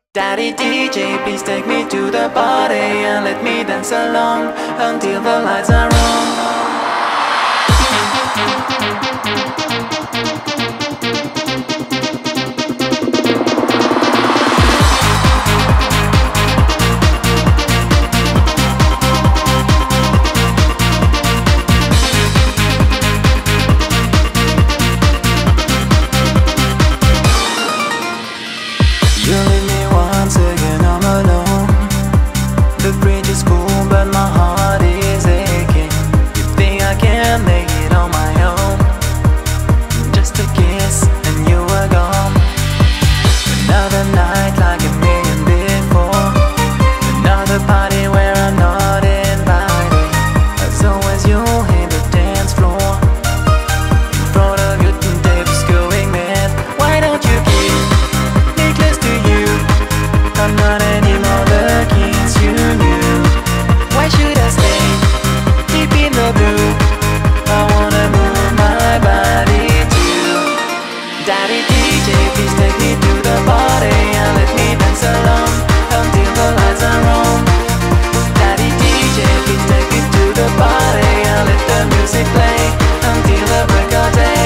Daddy DJ, please take me to the party and let me dance along until the lights are on. You leave me once again, I'm alone. The bridge is full but my heart is aching. You think I can make it on my own? Just a kiss and you were gone. Another night like a million before. Another party where I'm not invited. As always you hit the dance floor. In front of you the tape's going mad. Why don't you keep me close to you? I'm not anymore the kids you knew. Why should I stay deep in the blue? I wanna move my body too. Daddy DJ, please take me to the party and let me dance along until the lights are on. Daddy DJ, please take me to the party and let the music play until the break of day.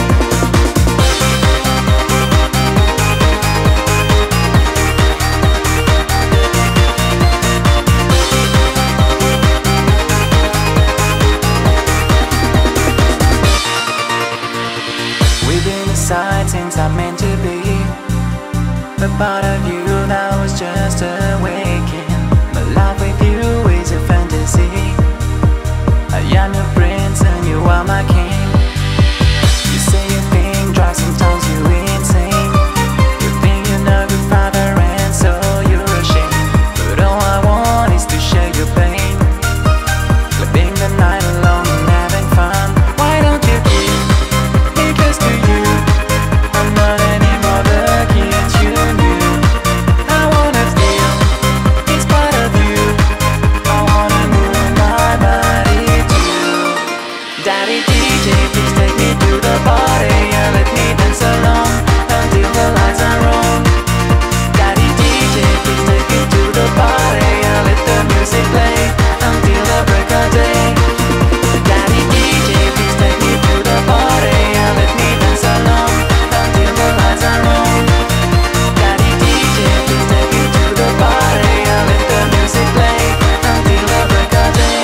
We've been aside since I'm meant to be. A part of you that was just awakening. My life with you is a fantasy. I am your prince and you are my king. You say you think dry, sometimes you insane. You think you're not a good father and so you're ashamed. But all I want is to share your pain. Living the night alone and having fun. Why don't you keep me close to you? I'm not anymore the kids you knew. I wanna feel it's part of you. I wanna move my body too. Daddy DJ, please take me to the party and let me dance along until the lights are on. Daddy DJ, please take me to the party and let the music play until the break of day. Daddy DJ, please take me to the party and let me dance along until the lights are on. Daddy DJ, please take me to the party and let the music play until the break of day.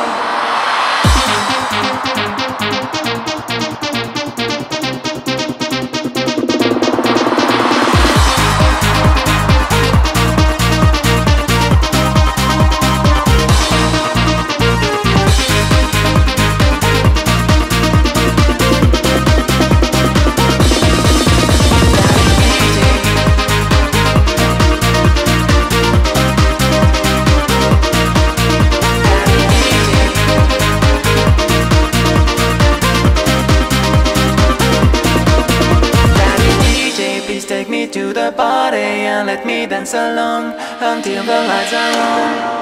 Please take me to the party and let me dance along until the lights are on.